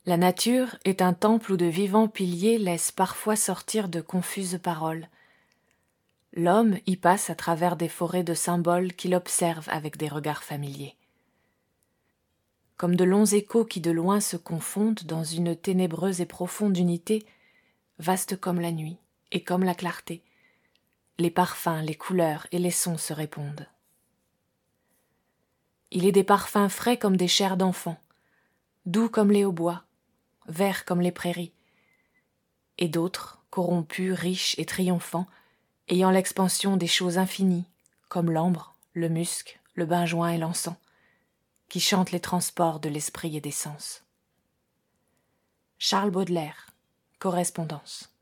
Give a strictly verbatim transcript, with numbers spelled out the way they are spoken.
La nature est un temple où de vivants piliers laissent parfois sortir de confuses paroles. L'homme y passe à travers des forêts de symboles qu'il observe avec des regards familiers. Comme de longs échos qui de loin se confondent dans une ténébreuse et profonde unité, vaste comme la nuit et comme la clarté, les parfums, les couleurs et les sons se répondent. Il est des parfums frais comme des chairs d'enfants, doux comme les hautbois, verts comme les prairies, et d'autres, corrompus, riches et triomphants, ayant l'expansion des choses infinies, comme l'ambre, le musc, le benjoin et l'encens, qui chantent les transports de l'esprit et des sens. Charles Baudelaire, correspondance.